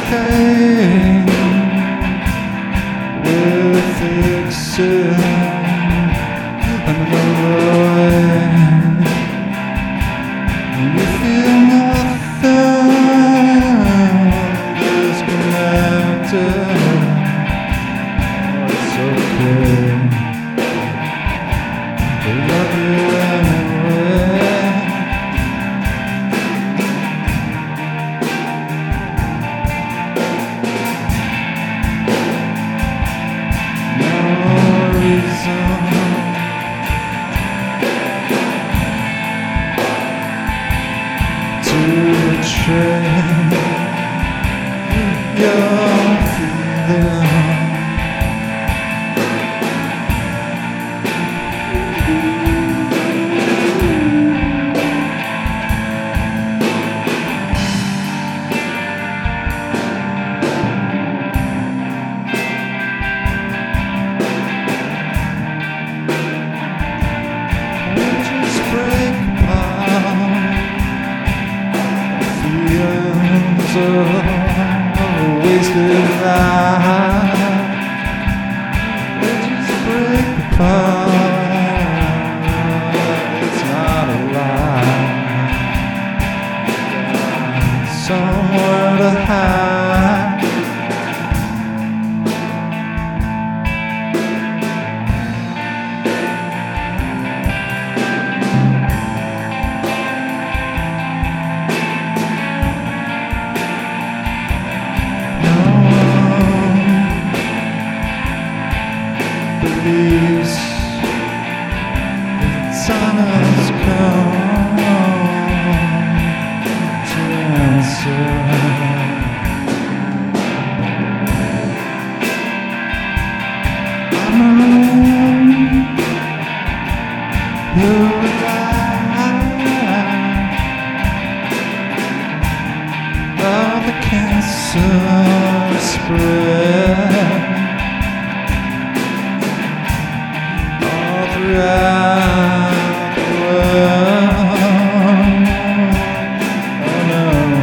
okay with fixing another way. You feel nothing disconnected. It's okay. I love you anyway. No reason to betray your feeling. Just break apart. Feelings of a wasted life. We just break apart. It's not a lie. Somewhere to hide. Believes the time has come to answer. I know you're alive. All the cancer spread throughout the world. Oh no,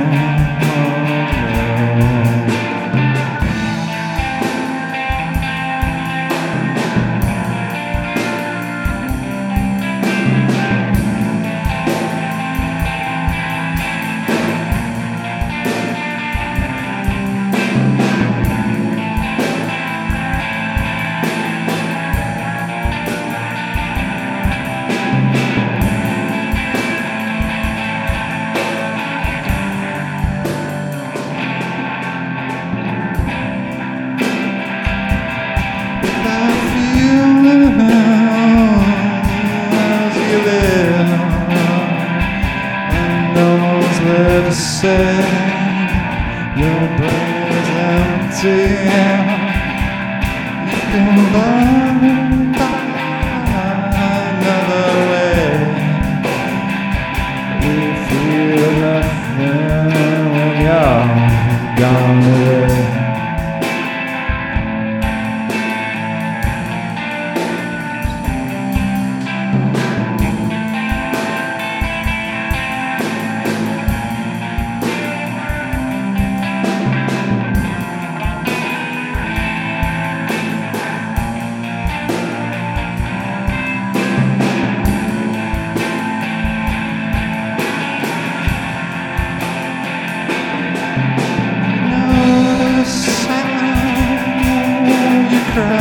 say your brain is empty. You can learn by another way. You feel nothing when you're gone away.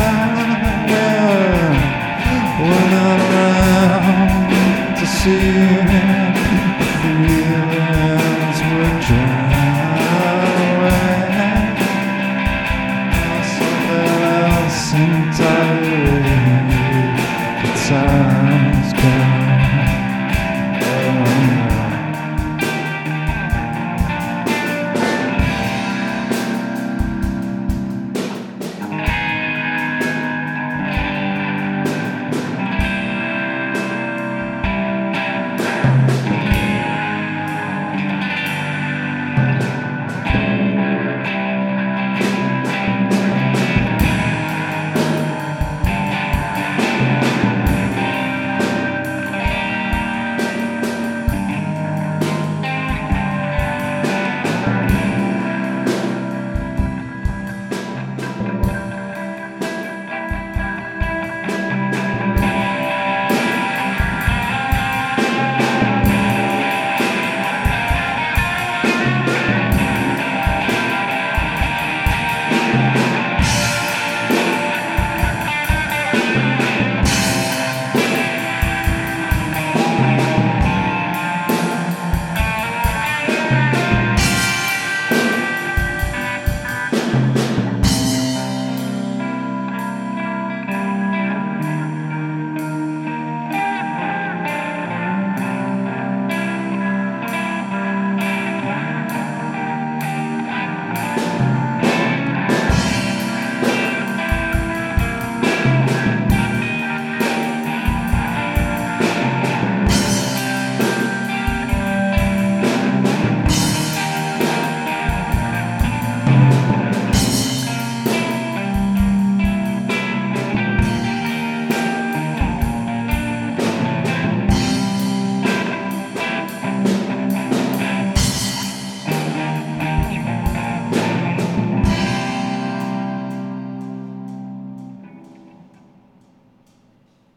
We're not around to see